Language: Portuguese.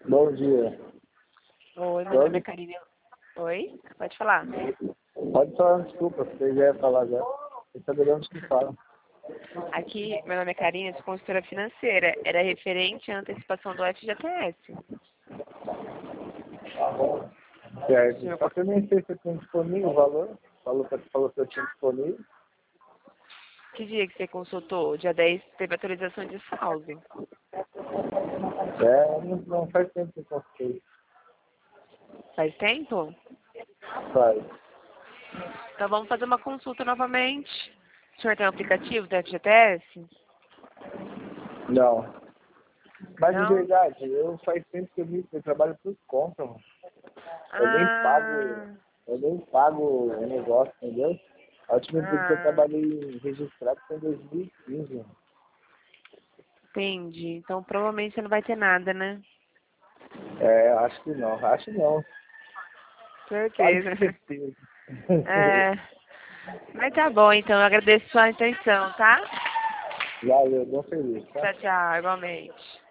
Bom dia. Oi, meu nome é Karine. Oi? Pode falar. Pode falar, desculpa, você já ia falar já. Você sabe de onde que fala. Aqui, meu nome é Karine, sou consultora financeira. Era referente à antecipação do FGTS. Certo. Só que eu nem sei se eu tenho disponível o valor. Falou que eu tinha disponível. Que dia que você consultou? Dia 10 teve atualização de saldo. Não faz tempo que eu consultei. Faz tempo? Faz. Então vamos fazer uma consulta novamente. O senhor tem um aplicativo do FGTS? Não. Mas de Não? verdade, faz tempo que eu trabalho por conta, mano. Eu nem pago, Ah, eu nem pago o negócio, entendeu? A última vez que eu ah, trabalhei registrado foi em 2015, mano. entendi. Então provavelmente você não vai ter nada, né? Acho não. Quase Certeza. certeza. É, mas tá bom, então. Eu agradeço a sua atenção, tá? Valeu, bom feliz, tá? Tchau, tchau. Igualmente.